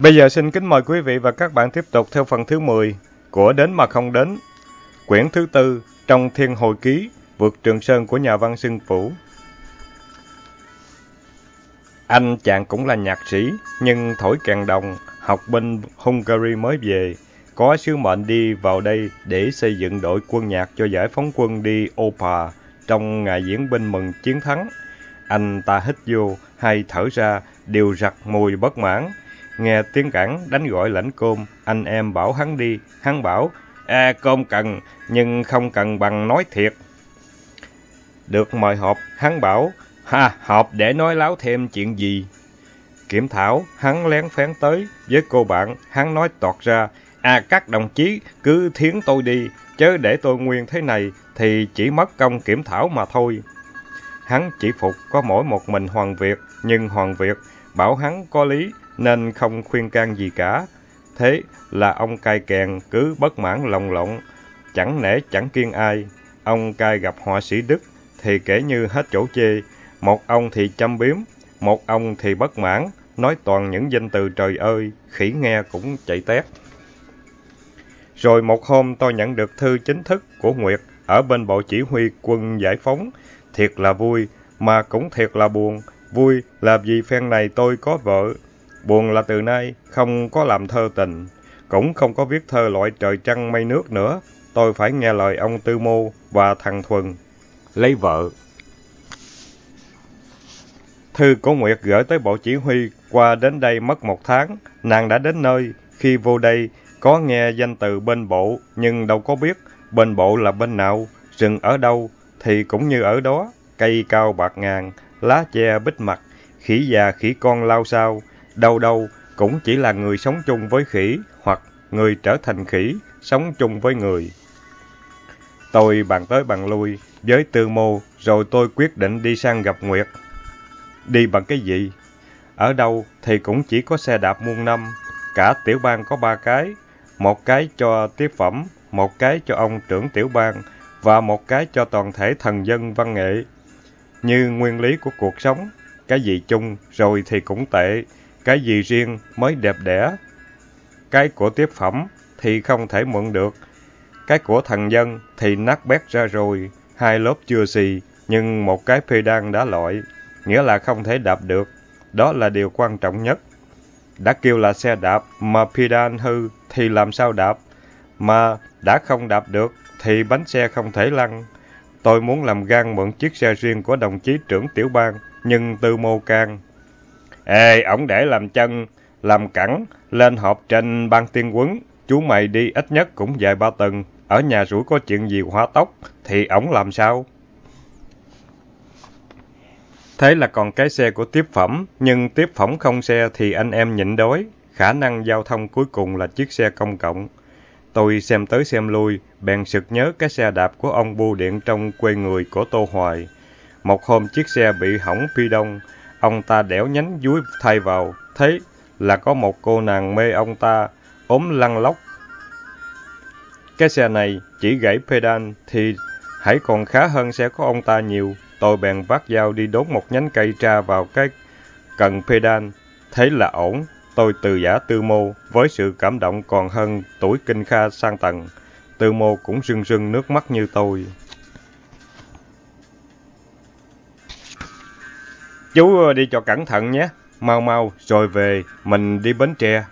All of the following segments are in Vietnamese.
Bây giờ xin kính mời quý vị và các bạn tiếp tục theo phần thứ 10 của Đến mà không đến, quyển thứ 4 trong Thiên Hồi ký, vượt Trường Sơn của nhà văn Xuân Phủ. Anh chàng cũng là nhạc sĩ, nhưng thổi kèn đồng, học bên Hungary mới về, có sứ mệnh đi vào đây để xây dựng đội quân nhạc cho giải phóng quân đi Opa trong ngày diễn binh mừng chiến thắng. Anh ta hít vô hay thở ra đều rặt mùi bất mãn. Nghe tiếng cảng đánh gọi lãnh cơm, anh em bảo hắn đi, hắn bảo, cơm cần, nhưng không cần bằng nói thiệt. Được mời họp, hắn bảo, họp để nói láo thêm chuyện gì? Kiểm thảo, hắn lén phén tới, với cô bạn, hắn nói toạc ra, các đồng chí cứ thiến tôi đi, chớ để tôi nguyên thế này thì chỉ mất công kiểm thảo mà thôi. Hắn chỉ phục có mỗi một mình Hoàng Việt, nhưng Hoàng Việt bảo hắn có lý nên không khuyên can gì cả. Thế là ông cai kèn cứ bất mãn lồng lộn, chẳng nể chẳng kiêng ai. Ông cai gặp họa sĩ Đức thì kể như hết chỗ chê, một ông thì châm biếm, một ông thì bất mãn, nói toàn những danh từ trời ơi, khỉ nghe cũng chạy tét. Rồi một hôm tôi nhận được thư chính thức của Nguyệt ở bên Bộ Chỉ huy quân giải phóng. Thiệt là vui, mà cũng thiệt là buồn. Vui là vì phen này tôi có vợ. Buồn là từ nay không có làm thơ tình, cũng không có viết thơ loại trời trăng mây nước nữa. Tôi phải nghe lời ông Tư Mô và thằng Thuần lấy vợ. Thư của Nguyệt gửi tới Bộ Chỉ huy qua đến đây mất 1 tháng. Nàng đã đến nơi, khi vô đây có nghe danh từ bên bộ, nhưng đâu có biết bên bộ là bên nào, rừng ở đâu thì cũng như ở đó, cây cao bạc ngàn, lá che bít mặt, khỉ già khỉ con lao sao, đâu đâu cũng chỉ là người sống chung với khỉ, hoặc người trở thành khỉ, sống chung với người. Tôi bàn tới bàn lui với Tư Mô, rồi tôi quyết định đi sang gặp Nguyệt. Đi bằng cái gì? Ở đâu thì cũng chỉ có xe đạp muôn năm, cả tiểu bang có 3 cái, một cái cho tiếp phẩm, một cái cho ông trưởng tiểu bang, và một cái cho toàn thể thần dân văn nghệ. Như nguyên lý của cuộc sống, cái gì chung rồi thì cũng tệ, cái gì riêng mới đẹp đẽ. Cái của tiếp phẩm thì không thể mượn được, cái của thần dân thì nát bét ra rồi, 2 lớp chưa xì, nhưng một cái pedal đã loại, nghĩa là không thể đạp được. Đó là điều quan trọng nhất. Đã kêu là xe đạp mà pedal hư thì làm sao đạp, mà đã không đạp được thì bánh xe không thể lăn. Tôi muốn làm gan mượn chiếc xe riêng của đồng chí trưởng tiểu bang, nhưng Tư Mô can. Ổng để làm chân, làm cẳng, lên họp trên ban tiên quấn, chú mày đi ít nhất cũng vài 3 tuần, ở nhà rủi có chuyện gì hỏa tốc, thì ổng làm sao? Thế là còn cái xe của tiếp phẩm, nhưng tiếp phẩm không xe thì anh em nhịn đói, khả năng giao thông cuối cùng là chiếc xe công cộng. Tôi xem tới xem lui, bèn sực nhớ cái xe đạp của ông bưu điện trong quê người của Tô Hoài. Một hôm chiếc xe bị hỏng phi đông, ông ta đẽo nhánh dúi thay vào, thế là có một cô nàng mê ông ta, ốm lăn lóc. Cái xe này chỉ gãy pedal thì hãy còn khá hơn xe của ông ta nhiều. Tôi bèn vác dao đi đốn một nhánh cây tra vào cái cần pedal, thế là ổn. Tôi từ giã Tư Mô với sự cảm động còn hơn tuổi kinh kha sang tầng. Tư Mô cũng rưng rưng nước mắt như tôi. Chú đi cho cẩn thận nhé, mau mau rồi về, mình đi Bến Tre.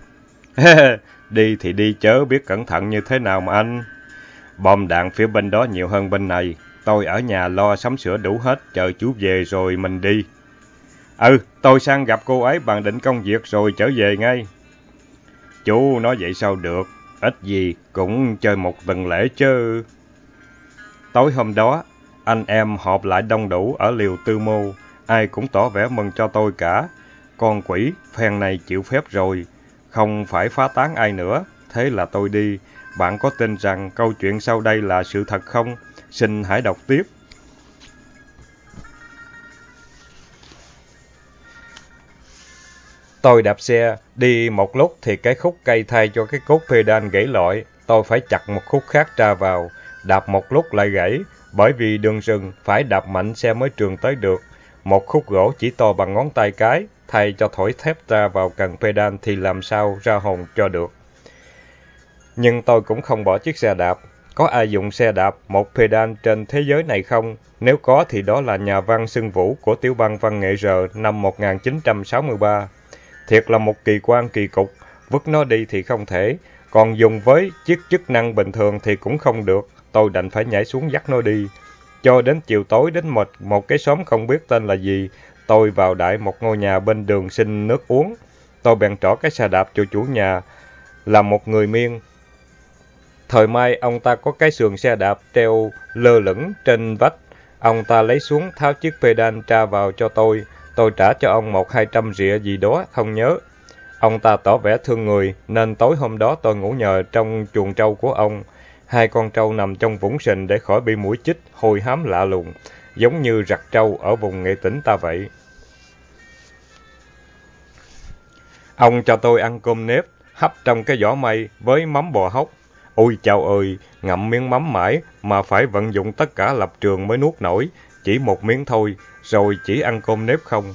Đi thì đi chớ biết cẩn thận như thế nào mà anh. Bom đạn phía bên đó nhiều hơn bên này. Tôi ở nhà lo sắm sửa đủ hết, chờ chú về rồi mình đi. Tôi sang gặp cô ấy bàn định công việc rồi trở về ngay. Chú nói vậy sao được, ít gì cũng chơi một tuần lễ chứ. Tối hôm đó, anh em họp lại đông đủ ở liều Tư Mô, ai cũng tỏ vẻ mừng cho tôi cả. Con quỷ, phen này chịu phép rồi, không phải phá tán ai nữa, thế là tôi đi. Bạn có tin rằng câu chuyện sau đây là sự thật không? Xin hãy đọc tiếp. Tôi đạp xe, đi một lúc thì cái khúc cây thay cho cái cốt pedal gãy lọi. Tôi phải chặt một khúc khác tra vào, đạp một lúc lại gãy, bởi vì đường rừng phải đạp mạnh xe mới trườn tới được. Một khúc gỗ chỉ to bằng ngón tay cái, thay cho thổi thép ra vào cần pedal thì làm sao ra hồn cho được. Nhưng tôi cũng không bỏ chiếc xe đạp. Có ai dùng xe đạp một pedal trên thế giới này không? Nếu có thì đó là nhà văn Xuân Vũ của tiểu bang văn nghệ R năm 1963. Thiệt là một kỳ quan kỳ cục, vứt nó đi thì không thể, còn dùng với chiếc chức năng bình thường thì cũng không được. Tôi đành phải nhảy xuống dắt nó đi. Cho đến chiều tối đến một cái xóm không biết tên là gì, tôi vào đại một ngôi nhà bên đường xin nước uống. Tôi bèn trỏ cái xe đạp cho chủ nhà là một người Miên. Thời mai ông ta có cái sườn xe đạp treo lơ lửng trên vách. Ông ta lấy xuống tháo chiếc pedal tra vào cho tôi. Tôi trả cho ông 100-200 rịa gì đó, không nhớ. Ông ta tỏ vẻ thương người, nên tối hôm đó tôi ngủ nhờ trong chuồng trâu của ông. 2 con trâu nằm trong vũng sình để khỏi bị muỗi chích, hôi hám lạ lùng, giống như rặt trâu ở vùng Nghệ Tĩnh ta vậy. Ông cho tôi ăn cơm nếp, hấp trong cái vỏ mây với mắm bò hốc. Ôi chao ơi, ngậm miếng mắm mãi mà phải vận dụng tất cả lập trường mới nuốt nổi, chỉ một miếng thôi, rồi chỉ ăn cơm nếp không.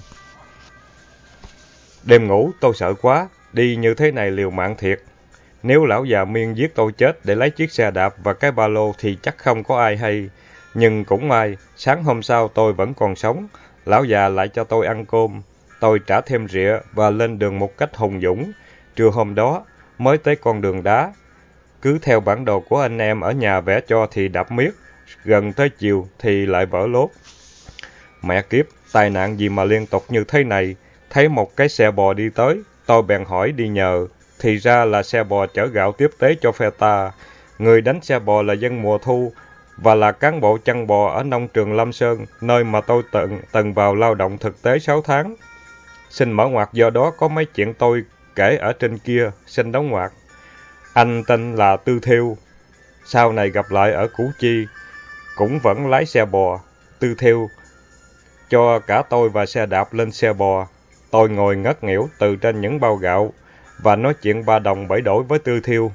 Đêm ngủ tôi sợ quá, đi như thế này liều mạng thiệt. Nếu lão già Miên giết tôi chết để lấy chiếc xe đạp và cái ba lô thì chắc không có ai hay. Nhưng cũng may, sáng hôm sau tôi vẫn còn sống, lão già lại cho tôi ăn cơm. Tôi trả thêm rịa và lên đường một cách hùng dũng. Trưa hôm đó, mới tới con đường đá. Cứ theo bản đồ của anh em ở nhà vẽ cho thì đạp miết, gần tới chiều thì lại vỡ lốp. Mẹ kiếp, tai nạn gì mà liên tục như thế này. Thấy một cái xe bò đi tới, tôi bèn hỏi đi nhờ. Thì ra là xe bò chở gạo tiếp tế cho phe ta. Người đánh xe bò là dân mùa thu và là cán bộ chăn bò ở nông trường Lâm Sơn, nơi mà tôi từng vào lao động thực tế 6 tháng. Xin mở ngoặc, do đó có mấy chuyện tôi kể ở trên kia, xin đóng ngoặc. Anh tên là Tư Thêu, sau này gặp lại ở Củ Chi, cũng vẫn lái xe bò. Tư Thêu cho cả tôi và xe đạp lên xe bò. Tôi ngồi ngất nghỉu từ trên những bao gạo và nói chuyện 3 đồng 7 đổi với Tư Thêu.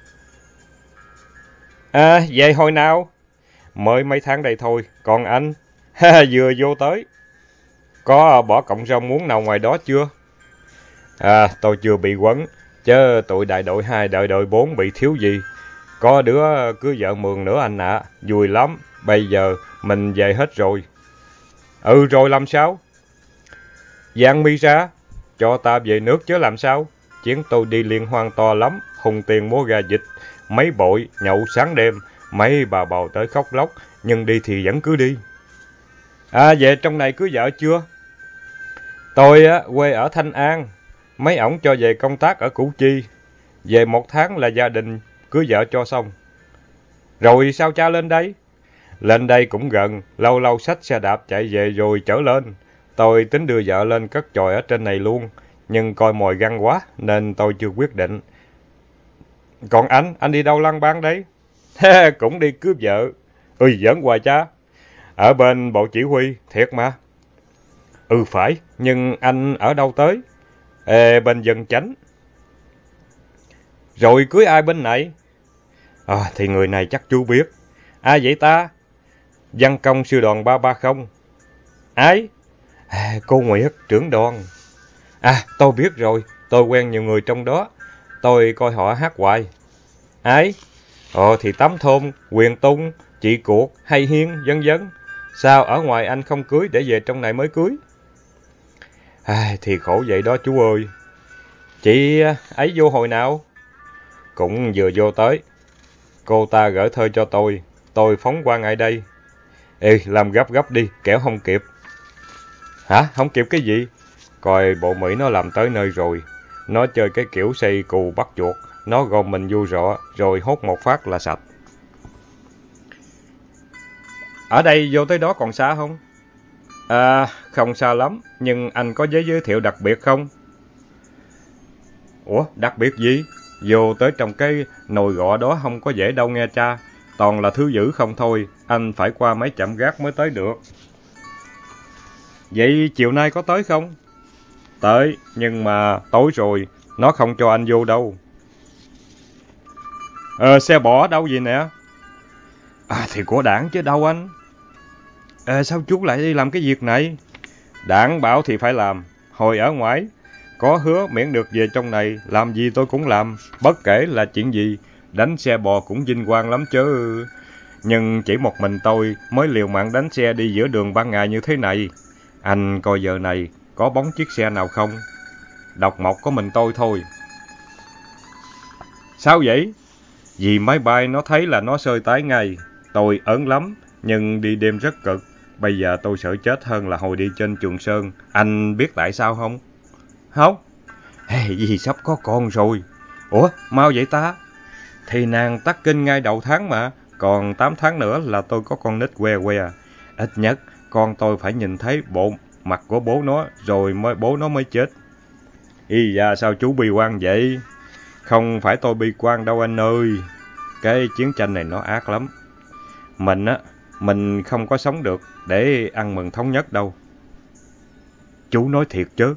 Về hồi nào? Mới mấy tháng đây thôi, còn anh? Vừa vô tới. Có bỏ cọng rau muống nào ngoài đó chưa? Tôi chưa bị quấn, chứ tụi đại đội 2, đại đội 4 bị thiếu gì. Có đứa cưới vợ mường nữa anh ạ, vui lắm, bây giờ mình về hết rồi. Rồi làm sao? Giang mi ra, cho ta về nước chứ làm sao? Chuyến tôi đi liên hoan to lắm, hùng tiền mua gà vịt, mấy bội, nhậu sáng đêm, mấy bà bầu tới khóc lóc, nhưng đi thì vẫn cứ đi. Về trong này cưới vợ chưa? Tôi quê ở Thanh An, mấy ổng cho về công tác ở Củ Chi. Về 1 tháng là gia đình cưới vợ cho xong. Rồi sao cha lên đây? Lên đây cũng gần, lâu lâu xách xe đạp chạy về rồi trở lên. Tôi tính đưa vợ lên cất chòi ở trên này luôn, nhưng coi mồi găng quá nên tôi chưa quyết định. Còn anh đi đâu lăng bang đấy? Cũng đi cướp vợ. Giỡn hoài cha. Ở bên bộ chỉ huy, thiệt mà. Phải, nhưng anh ở đâu tới? Bên Dân Chánh. Rồi cưới ai bên này? Thì người này chắc chú biết. Ai vậy ta? Văn công sư đoàn 330. Ai? Cô Nguyệt, trưởng đoàn. Tôi biết rồi, tôi quen nhiều người trong đó. Tôi coi họ hát hoài. Ai? Thì Tám Thôn, Quyền Tung, Chị Cuộc, Hay Hiên, vân vân. Sao ở ngoài anh không cưới để về trong này mới cưới? Thì khổ vậy đó chú ơi. Chị ấy vô hồi nào? Cũng vừa vô tới. Cô ta gửi thơ cho tôi phóng qua ngay đây. Làm gấp gấp đi, kẻo không kịp. Hả? Không kịp cái gì? Coi bộ Mỹ nó làm tới nơi rồi. Nó chơi cái kiểu xây cù bắt chuột. Nó gom mình vô rọ, rồi hốt một phát là sạch. Ở đây vô tới đó còn xa không? Không xa lắm, nhưng anh có giấy giới thiệu đặc biệt không? Ủa, đặc biệt gì? Vô tới trong cái nồi gọ đó không có dễ đâu nghe cha. Toàn là thứ dữ không thôi, anh phải qua mấy trạm gác mới tới được. Vậy chiều nay có tới không? Tới, nhưng mà tối rồi, nó không cho anh vô đâu. Xe bò đâu gì nè? Thì của đảng chứ đâu anh. Sao chú lại đi làm cái việc này? Đảng bảo thì phải làm, Hồi ở ngoài, có hứa miễn được về trong này, làm gì tôi cũng làm, bất kể là chuyện gì, đánh xe bò cũng vinh quang lắm chứ. Nhưng chỉ một mình tôi mới liều mạng đánh xe đi giữa đường ban ngày như thế này. Anh coi giờ này, có bóng chiếc xe nào không? Độc mộc có mình tôi thôi. Sao vậy? Vì máy bay nó thấy là nó sơi tái ngay. Tôi ớn lắm, nhưng đi đêm rất cực. Bây giờ tôi sợ chết hơn là hồi đi trên Trường Sơn. Anh biết tại sao không? Không. Vì sắp có con rồi. Ủa, mau vậy ta? Thì nàng tắc kinh ngay đầu tháng mà. Còn 8 tháng nữa là tôi có con nít que que. Ít nhất, con tôi phải nhìn thấy bộ mặt của bố nó, rồi bố nó mới chết. Ý da, sao chú bi quan vậy? Không phải tôi bi quan đâu anh ơi. Cái chiến tranh này nó ác lắm. Mình không có sống được để ăn mừng thống nhất đâu. Chú nói thiệt chứ?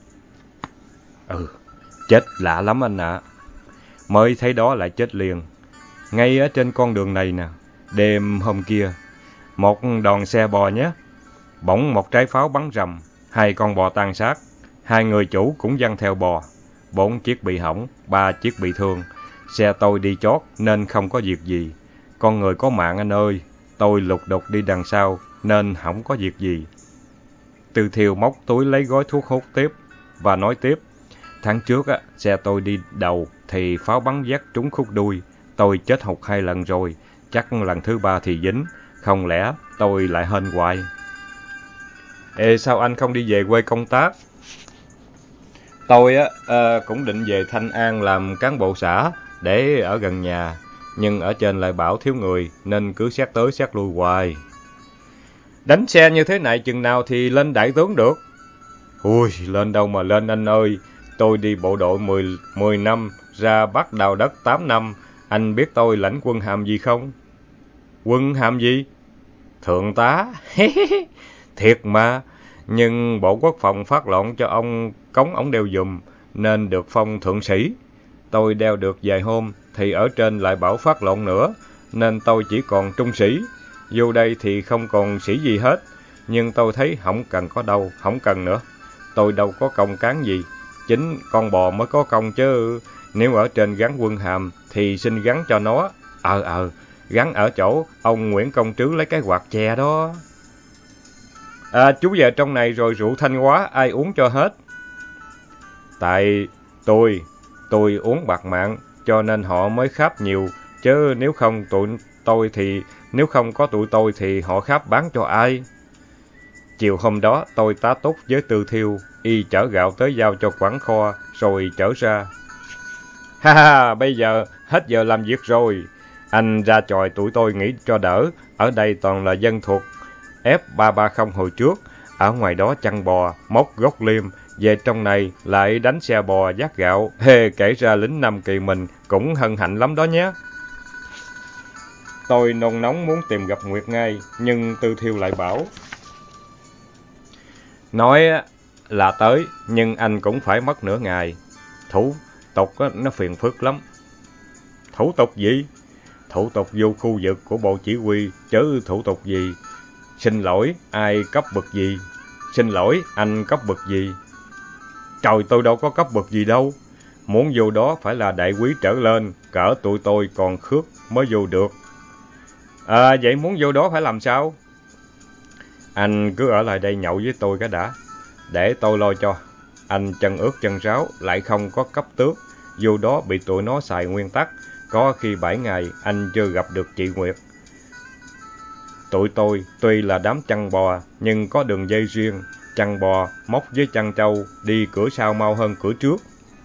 Chết lạ lắm anh ạ. Mới thấy đó lại chết liền. Ngay ở trên con đường này nè. Đêm hôm kia, một đoàn xe bò nhé. Bỗng một trái pháo bắn rầm. 2 con bò tan xác. 2 người chủ cũng văng theo bò. 4 chiếc bị hỏng, 3 chiếc bị thương. Xe tôi đi chót nên không có việc gì. Con người có mạng anh ơi. Tôi lục đục đi đằng sau nên không có việc gì. Tư Thiêu móc túi lấy gói thuốc hút tiếp và nói tiếp. Tháng trước xe tôi đi đầu thì pháo bắn vác trúng khúc đuôi. Tôi chết hụt 2 lần rồi, chắc lần thứ 3 thì dính. Không lẽ tôi lại hên hoài. Ê, sao anh không đi về quê công tác? Tôi cũng định về Thanh An làm cán bộ xã để ở gần nhà. Nhưng ở trên lại bảo thiếu người nên cứ xét tới xét lui hoài. Đánh xe như thế này chừng nào thì lên đại tướng được? Ui, lên đâu mà lên anh ơi. Tôi đi bộ đội 10 năm, ra Bắc đào đất 8 năm. Anh biết tôi lãnh quân hàm gì không? Quân hàm gì? Thượng tá. Thiệt mà. Nhưng Bộ Quốc phòng phát lệnh cho ông cống ổng đeo giùm, nên được phong thượng sĩ. Tôi đeo được vài hôm, thì ở trên lại bảo phát lệnh nữa, nên tôi chỉ còn trung sĩ. Vô đây thì không còn sĩ gì hết, nhưng tôi thấy không cần có đâu, không cần nữa. Tôi đâu có công cán gì, chính con bò mới có công chứ. Nếu ở trên gắn quân hàm, thì xin gắn cho nó. Gắn ở chỗ ông Nguyễn Công Trứ lấy cái quạt chè đó. Chú về trong này rồi rượu Thanh Hóa ai uống cho hết? Tại tôi uống bạc mạng, cho nên họ mới kháp nhiều, chứ nếu không có tụi tôi thì họ kháp bán cho ai? Chiều hôm đó tôi tá túc với Tư Thiêu, y chở gạo tới giao cho quản kho rồi chở ra. Bây giờ hết giờ làm việc rồi. Anh ra chòi tụi tôi nghỉ cho đỡ, ở đây toàn là dân thuộc F330 hồi trước, ở ngoài đó chăn bò, móc gốc liêm, về trong này lại đánh xe bò vác gạo. Kể ra lính Nam Kỳ mình cũng hân hạnh lắm đó nhé. Tôi nôn nóng muốn tìm gặp Nguyệt ngay, nhưng Tư Thiêu lại bảo. Nói là tới, nhưng anh cũng phải mất nửa ngày. Thủ tục nó phiền phức lắm. Thủ tục gì? Thủ tục vô khu vực của bộ chỉ huy, chứ thủ tục gì? Xin lỗi, ai cấp bậc gì? Xin lỗi, anh cấp bậc gì? Trời, tôi đâu có cấp bậc gì đâu. Muốn vô đó phải là đại quý trở lên, cỡ tụi tôi còn khước mới vô được. Vậy muốn vô đó phải làm sao? Anh cứ ở lại đây nhậu với tôi cái đã, để tôi lo cho. Anh chân ướt chân ráo, lại không có cấp tước, vô đó bị tụi nó xài nguyên tắc. Có khi 7 ngày anh chưa gặp được chị Nguyệt. Tụi tôi tuy là đám chăn bò, nhưng có đường dây riêng. Chăn bò móc với chăn trâu, đi cửa sau mau hơn cửa trước.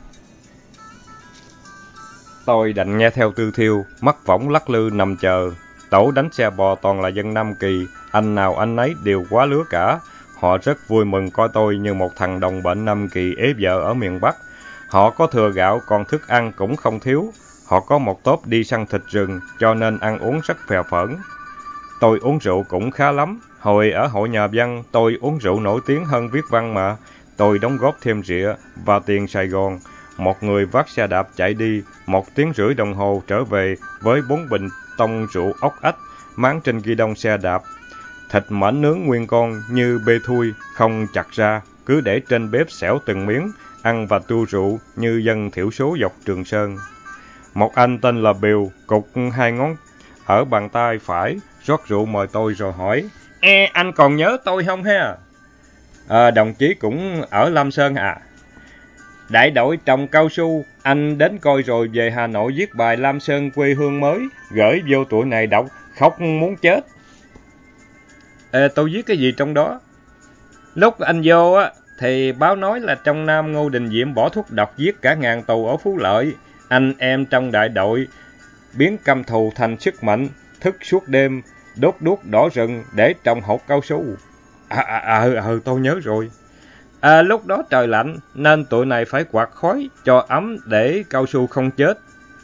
Tôi đành nghe theo Tư Thiêu, mắt võng lắc lư nằm chờ. Tổ đánh xe bò toàn là dân Nam Kỳ, anh nào anh nấy đều quá lứa cả. Họ rất vui mừng coi tôi như một thằng đồng bệnh Nam Kỳ ế vợ ở miền Bắc. Họ có thừa gạo, còn thức ăn cũng không thiếu. Họ có một tốp đi săn thịt rừng, cho nên ăn uống rất phè phỡn. Tôi uống rượu cũng khá lắm. Hồi ở hội nhà văn, tôi uống rượu nổi tiếng hơn viết văn mà. Tôi đóng góp thêm rượu và tiền Sài Gòn. Một người vác xe đạp chạy đi, 1 tiếng rưỡi đồng hồ trở về với 4 bình tông rượu ốc ách, máng trên ghi đông xe đạp. Thịt mỡ nướng nguyên con như bê thui, không chặt ra, cứ để trên bếp xẻo từng miếng, ăn và tu rượu như dân thiểu số dọc Trường Sơn. Một anh tên là Bill cụt 2 ngón ở bàn tay phải, rót rượu mời tôi rồi hỏi: anh còn nhớ tôi không ha? Đồng chí cũng ở Lam Sơn à? Đại đội trồng cao su, anh đến coi rồi về Hà Nội viết bài Lam Sơn quê hương mới, gửi vô tụi này đọc, khóc muốn chết. Tôi viết cái gì trong đó? Lúc anh vô á, thì báo nói là trong Nam Ngô Đình Diệm bỏ thuốc độc giết cả ngàn tù ở Phú Lợi. Anh em trong đại đội biến căm thù thành sức mạnh, thức suốt đêm, đốt đuốc đỏ rừng để trồng hột cao su. Tôi nhớ rồi. Lúc đó trời lạnh, nên tụi này phải quạt khói cho ấm để cao su không chết.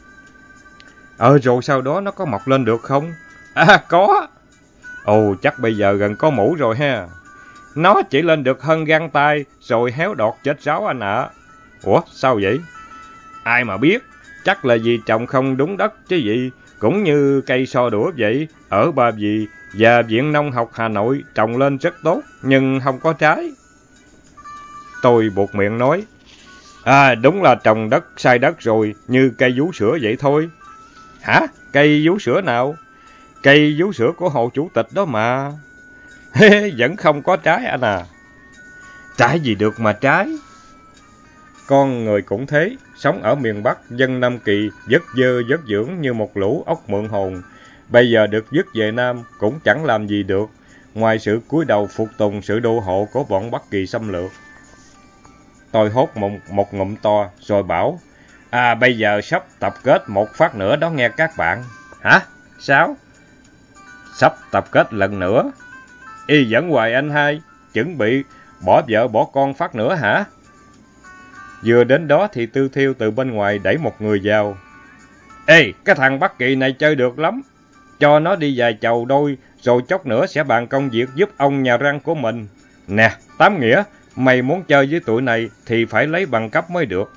Rồi sau đó nó có mọc lên được không? Có. Chắc bây giờ gần có mủ rồi ha. Nó chỉ lên được hơn gang tay, rồi héo đọt chết ráo anh ạ. Ủa, sao vậy? Ai mà biết, chắc là vì trồng không đúng đất chứ gì. Cũng như cây so đũa vậy, ở Ba Vì và Viện Nông học Hà Nội trồng lên rất tốt, nhưng không có trái. Tôi buột miệng nói: đúng là trồng đất sai đất rồi, như cây vú sữa vậy thôi. Hả? Cây vú sữa nào? Cây vú sữa của Hồ Chủ tịch đó mà. Vẫn không có trái anh à. Trái gì được mà trái. Con người cũng thế, sống ở miền Bắc, dân Nam Kỳ, vất vơ vất dưỡng như một lũ ốc mượn hồn. Bây giờ được dứt về Nam, cũng chẳng làm gì được, ngoài sự cúi đầu phục tùng sự đô hộ của bọn Bắc Kỳ xâm lược. Tôi hốt một ngụm to, rồi bảo: bây giờ sắp tập kết một phát nữa đó nghe các bạn. Hả? Sao? Sắp tập kết lần nữa. Dẫn hoài anh hai, chuẩn bị bỏ vợ bỏ con phát nữa hả? Vừa đến đó thì Tư Thiêu từ bên ngoài đẩy một người vào. Cái thằng Bắc Kỳ này chơi được lắm. Cho nó đi vài chầu đôi, rồi chốc nữa sẽ bàn công việc giúp ông nhà răng của mình. Nè, Tám Nghĩa, mày muốn chơi với tụi này thì phải lấy bằng cấp mới được.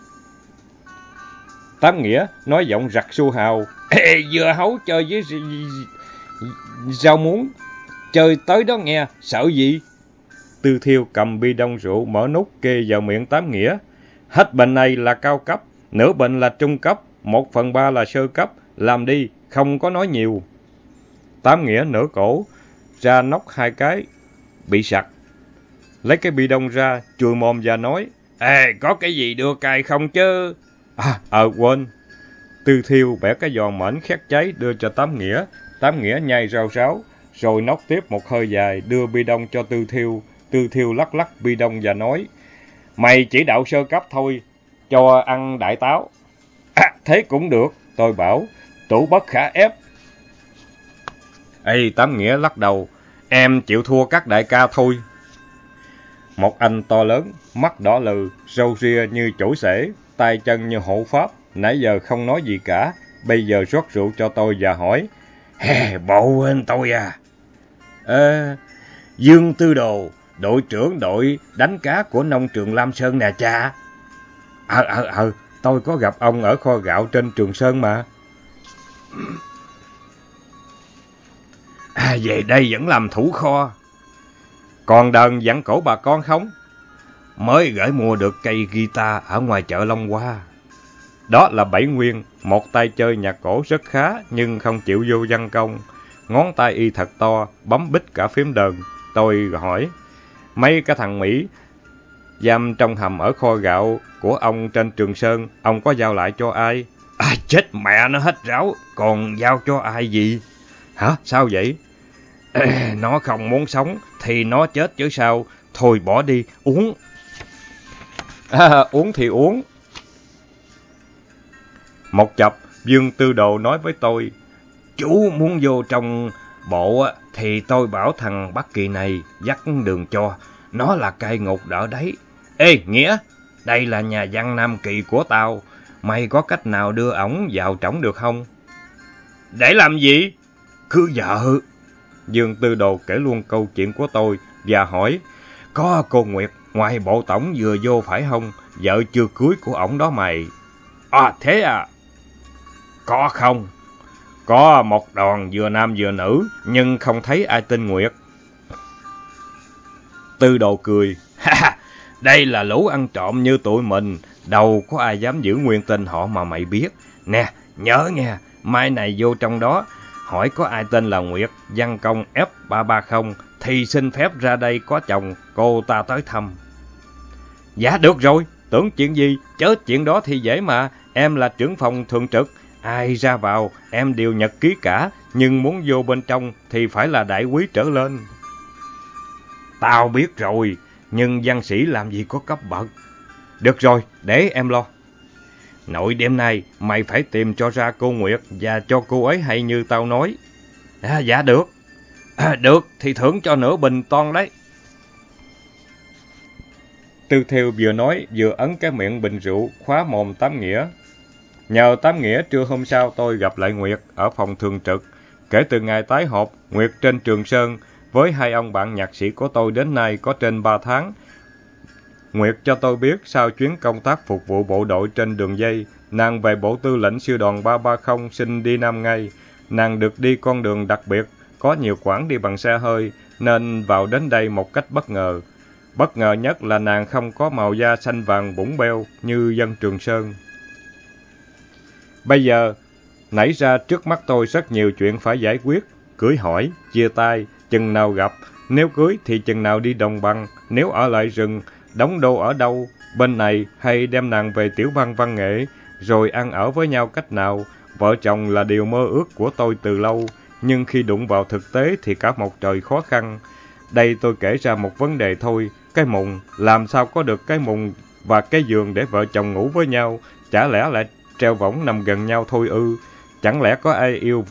Tám Nghĩa nói giọng rặt su hào: vừa hấu chơi với rau muống, chơi tới đó nghe, sợ gì? Tư Thiêu cầm bi đông rượu mở nút kê vào miệng Tám Nghĩa. Hết bệnh này là cao cấp, nửa bệnh là trung cấp, 1/3 là sơ cấp, làm đi, không có nói nhiều. Tám Nghĩa nửa cổ ra nóc 2 cái, bị sặc. Lấy cái bi đông ra, chùi mồm và nói: có cái gì đưa cài không chứ? Quên. Tư Thiêu bẻ cái giò mễn khét cháy đưa cho Tám Nghĩa. Tám Nghĩa nhai rau ráo, rồi nốc tiếp một hơi dài, đưa bi đông cho Tư Thiêu. Tư Thiêu lắc lắc bi đông và nói: mày chỉ đạo sơ cấp thôi, cho ăn đại táo. Thế cũng được, tôi bảo, tủ bất khả ép. Tám Nghĩa lắc đầu: em chịu thua các đại ca thôi. Một anh to lớn, mắt đỏ lừ, râu ria như chổi xể, tay chân như hộ pháp, nãy giờ không nói gì cả, bây giờ rót rượu cho tôi và hỏi: bộ quên tôi à? Dương Tư Đồ, đội trưởng đội đánh cá của nông trường Lam Sơn nè cha. Tôi có gặp ông ở kho gạo trên Trường Sơn mà. Về đây vẫn làm thủ kho. Còn đờn dặn cổ bà con không? Mới gửi mua được cây guitar ở ngoài chợ Long Hoa. Đó là Bảy Nguyên, một tay chơi nhạc cổ rất khá nhưng không chịu vô văn công. Ngón tay y thật to, bấm bít cả phím đờn. Tôi hỏi: mấy cái thằng Mỹ giam trong hầm ở kho gạo của ông trên Trường Sơn, ông có giao lại cho ai? Chết mẹ nó hết ráo, còn giao cho ai gì? Hả? Sao vậy? Nó không muốn sống thì nó chết chứ sao. Thôi bỏ đi, uống. Uống thì uống. Một chập, Dương Tư Đồ nói với tôi: chú muốn vô trong bộ thì tôi bảo thằng Bắc Kỳ này dắt đường cho. Nó là cai ngục đỡ đấy. Nghĩa, đây là nhà văn Nam Kỳ của tao. Mày có cách nào đưa ổng vào trỏng được không? Để làm gì? Cưới vợ. Dương Tư Đồ kể luôn câu chuyện của tôi và hỏi: có cô Nguyệt ngoài bộ tổng vừa vô phải không? Vợ chưa cưới của ổng đó mày. Thế à? Có không? Có một đoàn vừa nam vừa nữ, nhưng không thấy ai tên Nguyệt. Tư Đồ cười: Đây là lũ ăn trộm như tụi mình, đâu có ai dám giữ nguyên tên họ mà mày biết. Nè, nhớ nghe, mai này vô trong đó, hỏi có ai tên là Nguyệt, văn công F330, thì xin phép ra đây có chồng, cô ta tới thăm. Dạ được rồi, tưởng chuyện gì, chớ chuyện đó thì dễ mà, em là trưởng phòng thường trực, ai ra vào em đều nhật ký cả, nhưng muốn vô bên trong thì phải là đại quý trở lên. Tao biết rồi, nhưng văn sĩ làm gì có cấp bậc. Được rồi, để em lo. Nội đêm nay mày phải tìm cho ra cô Nguyệt và cho cô ấy hay như tao nói. Dạ được. Được thì thưởng cho nửa bình toan đấy. Tư Thêu vừa nói vừa ấn cái miệng bình rượu khóa mồm Tám Nghĩa. Nhờ Tám Nghĩa trưa hôm sau tôi gặp lại Nguyệt ở phòng thường trực. Kể từ ngày tái họp, Nguyệt trên Trường Sơn với hai ông bạn nhạc sĩ của tôi đến nay có trên 3 tháng. Nguyệt cho tôi biết sau chuyến công tác phục vụ bộ đội trên đường dây, nàng về Bộ Tư lệnh Sư đoàn 330 xin đi Nam ngay. Nàng được đi con đường đặc biệt, có nhiều quãng đi bằng xe hơi, nên vào đến đây một cách bất ngờ. Bất ngờ nhất là nàng không có màu da xanh vàng bủng beo như dân Trường Sơn. Bây giờ, nảy ra trước mắt tôi rất nhiều chuyện phải giải quyết. Cưới hỏi, chia tay, chừng nào gặp, nếu cưới thì chừng nào đi đồng bằng, nếu ở lại rừng, đóng đô ở đâu, bên này hay đem nàng về tiểu văn văn nghệ, rồi ăn ở với nhau cách nào. Vợ chồng là điều mơ ước của tôi từ lâu, nhưng khi đụng vào thực tế thì cả một trời khó khăn. Đây tôi kể ra một vấn đề thôi, cái mùng, làm sao có được cái mùng và cái giường để vợ chồng ngủ với nhau, chả lẽ lại treo võng nằm gần nhau thôi ư? Chẳng lẽ có ai yêu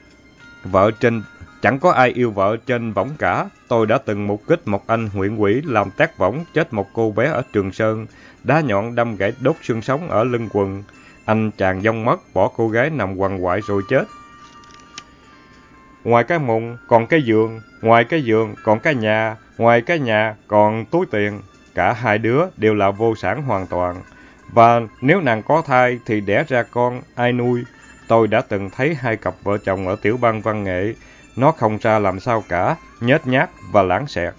Chẳng có ai yêu vợ trên võng cả. Tôi đã từng mục kích một anh huyện ủy làm tét võng chết một cô bé ở Trường Sơn, đá nhọn đâm gãy đốt xương sống ở lưng quần. Anh chàng vong mất, bỏ cô gái nằm quằn quại rồi chết. Ngoài cái mùng còn cái giường, ngoài cái giường còn cái nhà, ngoài cái nhà còn túi tiền. Cả hai đứa đều là vô sản hoàn toàn. Và nếu nàng có thai thì đẻ ra con, ai nuôi? Tôi đã từng thấy hai cặp vợ chồng ở tiểu bang văn nghệ. Nó không ra làm sao cả, nhếch nhác và lãng xẹt.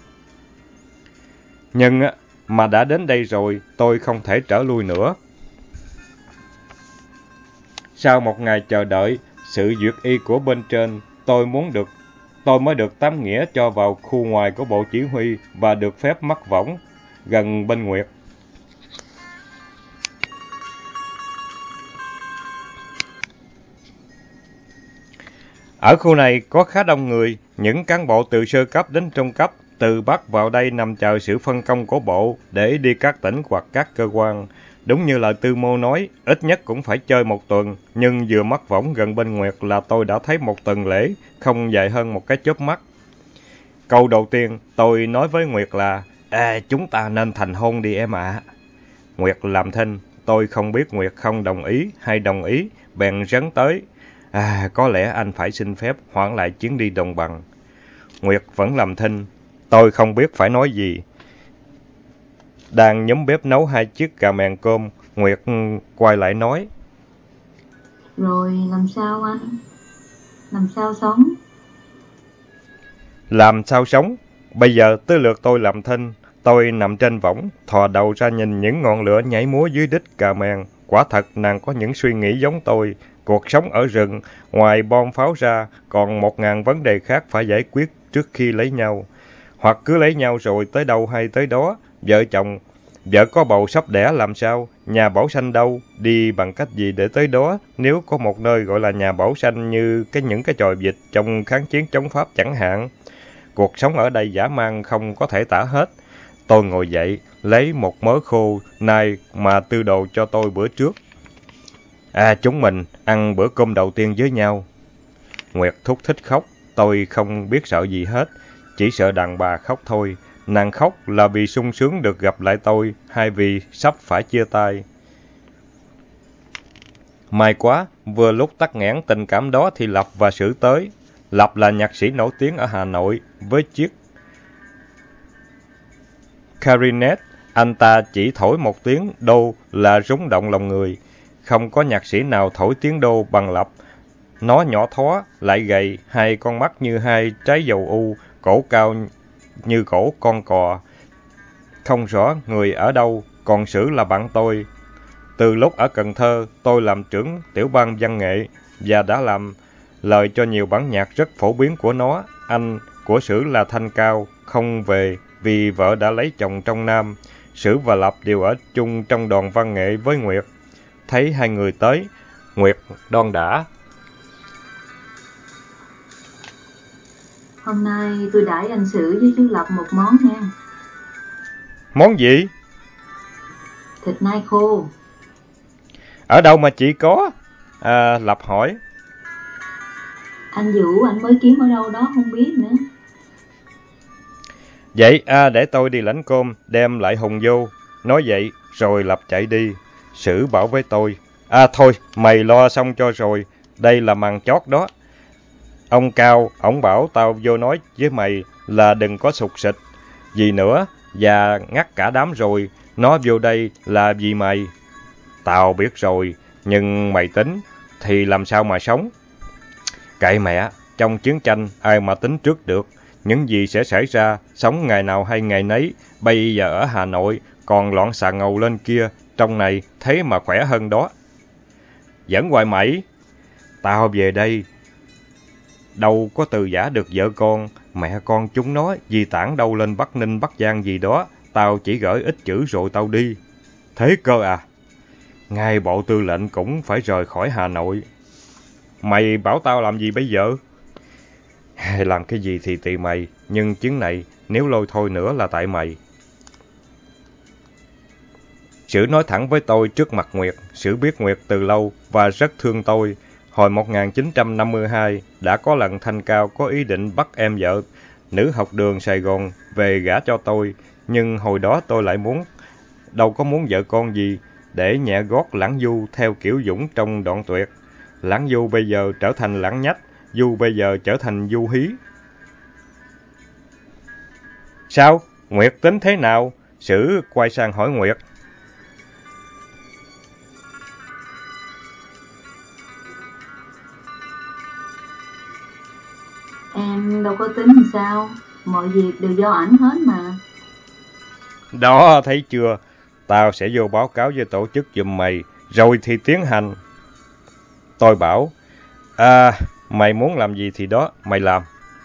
Nhưng mà đã đến đây rồi, tôi không thể trở lui nữa. Sau một ngày chờ đợi, sự duyệt y của bên trên, tôi mới được Tám Nghĩa cho vào khu ngoài của bộ chỉ huy và được phép mắc võng gần bên Nguyệt. Ở khu này có khá đông người, những cán bộ từ sơ cấp đến trung cấp, từ Bắc vào đây nằm chờ sự phân công của bộ để đi các tỉnh hoặc các cơ quan. Đúng như lời Tư Mô nói, ít nhất cũng phải chơi một tuần, nhưng vừa mắc võng gần bên Nguyệt là tôi đã thấy một tuần lễ, không dài hơn một cái chớp mắt. Câu đầu tiên tôi nói với Nguyệt là, chúng ta nên thành hôn đi em ạ. Nguyệt làm thinh, tôi không biết Nguyệt không đồng ý hay đồng ý, bèn rấn tới. Có lẽ anh phải xin phép hoãn lại chuyến đi đồng bằng. Nguyệt vẫn làm thinh, tôi không biết phải nói gì. Đang nhúm bếp nấu 2 chiếc cà mèn cơm, Nguyệt quay lại nói. Rồi làm sao anh? Làm sao sống? Làm sao sống? Bây giờ tới lượt tôi làm thinh. Tôi nằm trên võng, thò đầu ra nhìn những ngọn lửa nhảy múa dưới đít cà mèn. Quả thật nàng có những suy nghĩ giống tôi. Cuộc sống ở rừng, ngoài bom pháo ra, còn 1000 vấn đề khác phải giải quyết trước khi lấy nhau. Hoặc cứ lấy nhau rồi tới đâu hay tới đó. Vợ có bầu sắp đẻ làm sao? Nhà bảo sanh đâu? Đi bằng cách gì để tới đó? Nếu có một nơi gọi là nhà bảo sanh như những cái chòi vịt trong kháng chiến chống Pháp chẳng hạn. Cuộc sống ở đây dã man không có thể tả hết. Tôi ngồi dậy, lấy một mớ khô nai mà Tư đồ cho tôi bữa trước. Chúng mình ăn bữa cơm đầu tiên với nhau. Nguyệt thúc thích khóc. Tôi không biết sợ gì hết. Chỉ sợ đàn bà khóc thôi. Nàng khóc là vì sung sướng được gặp lại tôi, hay vì sắp phải chia tay. May quá, vừa lúc tắc nghẽn tình cảm đó thì Lập và Sử tới. Lập là nhạc sĩ nổi tiếng ở Hà Nội, với chiếc clarinet, anh ta chỉ thổi một tiếng đô là rung động lòng người. Không có nhạc sĩ nào thổi tiếng đô bằng Lập. Nó nhỏ thó, lại gầy, hai con mắt như hai trái dầu u, cổ cao như cổ con cò. không rõ người ở đâu, còn Sử là bạn tôi. Từ lúc ở Cần Thơ, tôi làm trưởng tiểu ban văn nghệ và đã làm lời cho nhiều bản nhạc rất phổ biến của nó. Anh của Sử là Thanh Cao, không về vì vợ đã lấy chồng trong Nam. Sử và Lập đều ở chung trong đoàn văn nghệ với Nguyệt. Thấy hai người tới, Nguyệt đon đả. Hôm nay tôi đãi anh Sử với chú Lập một món nha. Món gì? Thịt nai khô. Ở đâu mà chị có? Lập hỏi. Anh Vũ anh mới kiếm ở đâu đó không biết nữa. Vậy để tôi đi lãnh cơm, đem lại Hùng vô. Nói vậy, rồi Lập chạy đi. Sử bảo với tôi. Thôi, mày lo xong cho rồi. Đây là màn chót đó. Ông Cao, ổng bảo tao vô nói với mày là đừng có sục sịch gì nữa. Và ngắt cả đám rồi. Nó vô đây là vì mày. Tao biết rồi, nhưng mày tính thì làm sao mà sống? Kệ mẹ, trong chiến tranh ai mà tính trước được. Những gì sẽ xảy ra, sống ngày nào hay ngày nấy. Bây giờ ở Hà Nội, còn loạn xà ngầu lên kia, trong này thế mà khỏe hơn đó. Dẫn hoài mày. Tao về đây, đâu có từ giã được vợ con, mẹ con chúng nó di tản đâu lên Bắc Ninh, Bắc Giang gì đó. Tao chỉ gửi ít chữ rồi tao đi. Thế cơ à? Ngay bộ tư lệnh cũng phải rời khỏi Hà Nội. Mày bảo tao làm gì bây giờ? Làm cái gì thì tùy mày, nhưng chuyến này nếu lôi thôi nữa là tại mày. Sử nói thẳng với tôi trước mặt Nguyệt. Sử biết Nguyệt từ lâu và rất thương tôi. Hồi 1952, đã có lần Thanh Cao có ý định bắt em vợ nữ học đường Sài Gòn về gả cho tôi. Nhưng hồi đó tôi lại đâu có muốn vợ con gì, để nhẹ gót Lãng Du theo kiểu Dũng trong Đoạn Tuyệt. Lãng Du bây giờ trở thành Lãng Nhách, Du bây giờ trở thành Du Hí. Sao? Nguyệt tính thế nào? Sử quay sang hỏi Nguyệt. Em đâu có tính làm sao, mọi việc đều do ảnh hết mà. Đó, thấy chưa? Tao sẽ vô báo cáo với tổ chức giùm mày, rồi thì tiến hành. Tôi bảo, mày muốn làm gì thì đó, mày làm.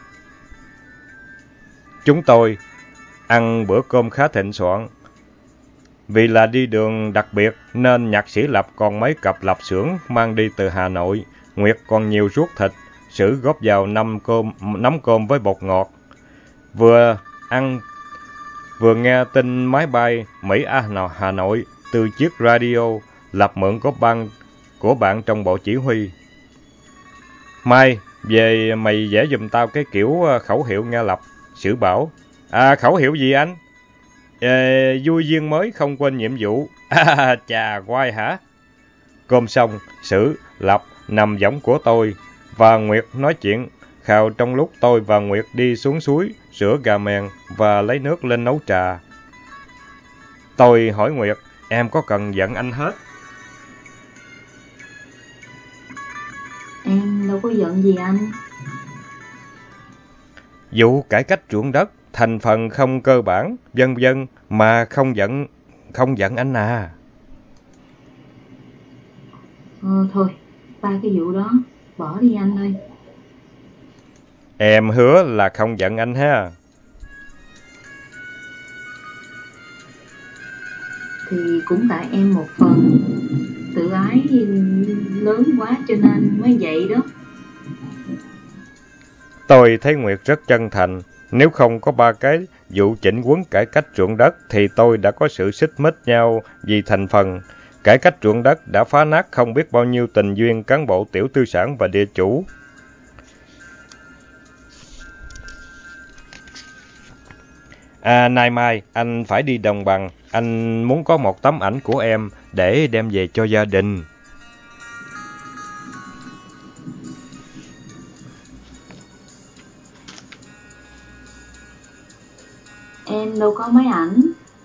Chúng tôi ăn bữa cơm khá thịnh soạn. Vì là đi đường đặc biệt nên nhạc sĩ Lập còn mấy cặp lạp xưởng mang đi từ Hà Nội. Nguyệt còn nhiều ruốc thịt, Sử góp vào nắm cơm với bột ngọt. Vừa ăn vừa nghe tin máy bay Mỹ Hà Nội từ chiếc radio. Lập mượn của bạn trong bộ chỉ huy. Mai, về mày vẽ giùm tao cái kiểu khẩu hiệu nghe Lập. Sử bảo. Khẩu hiệu gì anh? Vui duyên mới không quên nhiệm vụ. Chà, quay hả? Cơm xong, Sử, Lập nằm võng của tôi và Nguyệt nói chuyện khào trong lúc tôi và Nguyệt đi xuống suối rửa gà mèn và lấy nước lên nấu trà. Tôi hỏi Nguyệt, em có cần giận anh hết? Em đâu có giận gì anh. Vụ cải cách ruộng đất, thành phần không cơ bản, vân vân mà không giận anh à. Thôi, ba cái vụ đó, bỏ đi anh ơi. Em hứa là không giận anh ha. Thì cũng tại em một phần, tự ái lớn quá cho nên mới vậy đó. Tôi thấy Nguyệt rất chân thành. Nếu không có ba cái vụ chỉnh quấn cải cách ruộng đất thì tôi đã có sự xích mích nhau vì thành phần. Cải cách ruộng đất đã phá nát không biết bao nhiêu tình duyên cán bộ tiểu tư sản và địa chủ. Nay mai anh phải đi Đồng Bằng. Anh muốn có một tấm ảnh của em để đem về cho gia đình. Em đâu có máy ảnh.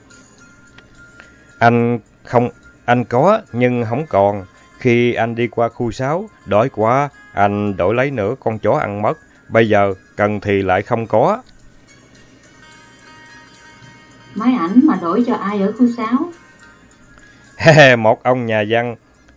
Anh có nhưng không còn. Khi anh đi qua khu 6, đói quá, anh đổi lấy nữa con chó ăn mất. Bây giờ cần thì lại không có. Máy ảnh mà đổi cho ai ở khu 6? Một ông nhà văn,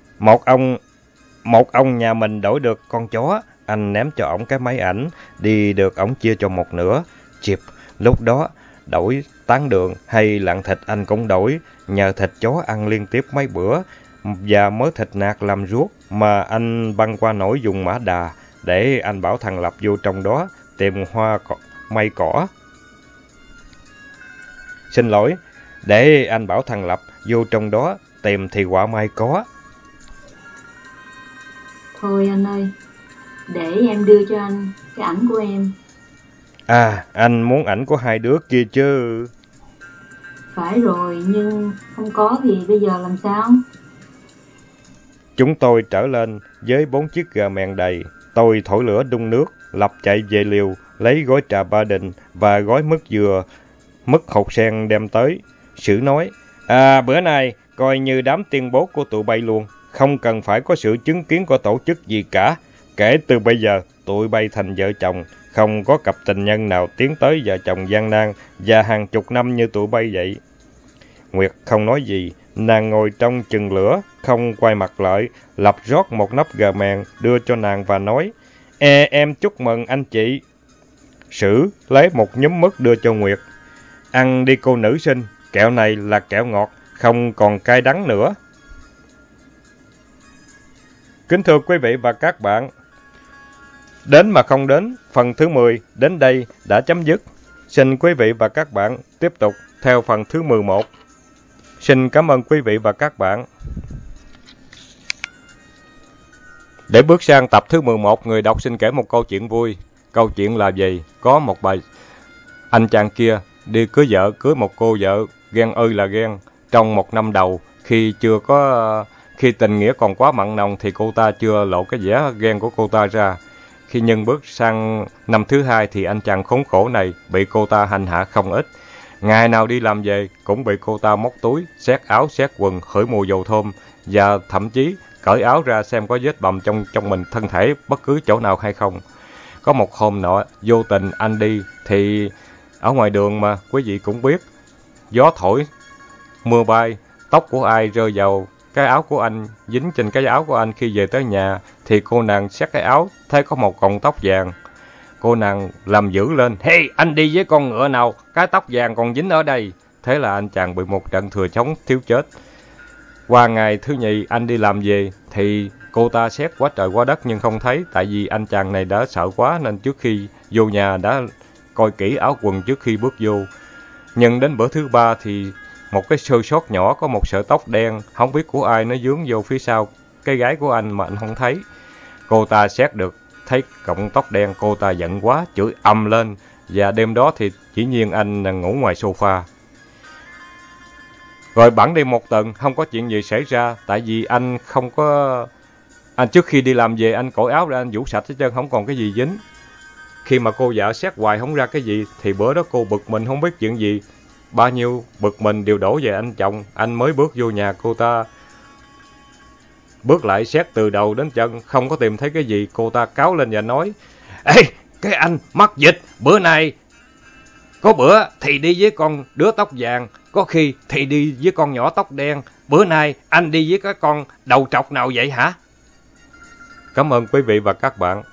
một ông nhà mình đổi được con chó. Anh ném cho ổng cái máy ảnh, đi được ổng chia cho một nửa. Chịp, lúc đó đổi tán đường hay lạng thịt anh cũng đổi, nhờ thịt chó ăn liên tiếp mấy bữa, và mớ thịt nạc làm ruốc mà anh băng qua nổi dùng mã đà, để anh bảo thằng Lập vô trong đó tìm hoa may cỏ. Xin lỗi, để anh bảo thằng Lập vô trong đó tìm thì quả may có. Thôi anh ơi, để em đưa cho anh cái ảnh của em. À, anh muốn ảnh của hai đứa kia chứ. Phải rồi, nhưng không có thì bây giờ làm sao? Chúng tôi trở lên với 4 chiếc gà mèn đầy. Tôi thổi lửa đun nước, Lập chạy về liều, lấy gói trà Ba Đình và gói mứt hột sen đem tới. Sử nói, bữa nay coi như đám tiên bố của tụi bay luôn, không cần phải có sự chứng kiến của tổ chức gì cả. Kể từ bây giờ, tụi bay thành vợ chồng, không có cặp tình nhân nào tiến tới vợ chồng gian nan và hàng chục năm như tụi bay vậy. Nguyệt không nói gì, nàng ngồi trong chừng lửa, không quay mặt lại. Lập rót một nắp gà mèn đưa cho nàng và nói, em chúc mừng anh chị. Sử lấy một nhúm mứt đưa cho Nguyệt. Ăn đi cô nữ sinh, kẹo này là kẹo ngọt, không còn cay đắng nữa. Kính thưa quý vị và các bạn, đến mà không đến, phần thứ 10 đến đây đã chấm dứt. Xin quý vị và các bạn tiếp tục theo phần thứ 11. Xin cảm ơn quý vị và các bạn. Để bước sang tập thứ 11, người đọc xin kể một câu chuyện vui. Câu chuyện là gì? Có một bà anh chàng kia đi cưới vợ, cưới một cô vợ ghen ơi là ghen. Trong một năm đầu, khi tình nghĩa còn quá mặn nồng thì cô ta chưa lộ cái vẻ ghen của cô ta ra. Nhưng bước sang năm thứ hai thì anh chàng khốn khổ này bị cô ta hành hạ không ít. Ngày nào đi làm về cũng bị cô ta móc túi, xét áo, xét quần, hửi mùi dầu thơm và thậm chí cởi áo ra xem có vết bầm trong mình thân thể bất cứ chỗ nào hay không. Có một hôm nọ, vô tình anh đi thì ở ngoài đường mà quý vị cũng biết, gió thổi, mưa bay, tóc của ai rơi vào cái áo của anh, dính trên cái áo của anh. Khi về tới nhà thì cô nàng xách cái áo, thấy có một cọng tóc vàng. Cô nàng làm dữ lên, hey, anh đi với con ngựa nào, cái tóc vàng còn dính ở đây. Thế là anh chàng bị một trận thừa chống thiếu chết. Qua ngày thứ nhì anh đi làm về thì cô ta xét quá trời quá đất nhưng không thấy, tại vì anh chàng này đã sợ quá nên trước khi vô nhà đã coi kỹ áo quần trước khi bước vô. Nhưng đến bữa thứ ba thì một cái sơ sót nhỏ, có một sợi tóc đen không biết của ai nó vướng vô phía sau cái gáy của anh mà anh không thấy. Cô ta xét được thấy cọng tóc đen, cô ta giận quá chửi ầm lên, và đêm đó thì dĩ nhiên anh ngủ ngoài sofa. Rồi bẵng đi một tuần không có chuyện gì xảy ra, tại vì anh trước khi đi làm về anh cởi áo ra, anh vũ sạch hết trơn, không còn cái gì dính. Khi mà cô vợ xét hoài không ra cái gì thì bữa đó cô bực mình không biết chuyện gì, bao nhiêu bực mình đều đổ về anh chồng. Anh mới bước vô nhà, cô ta bước lại xét từ đầu đến chân không có tìm thấy cái gì. Cô ta cáu lên và nói, ê, cái anh mắc dịch, bữa nay có bữa thì đi với con đứa tóc vàng, có khi thì đi với con nhỏ tóc đen, bữa nay anh đi với cái con đầu trọc nào vậy hả? Cảm ơn quý vị và các bạn.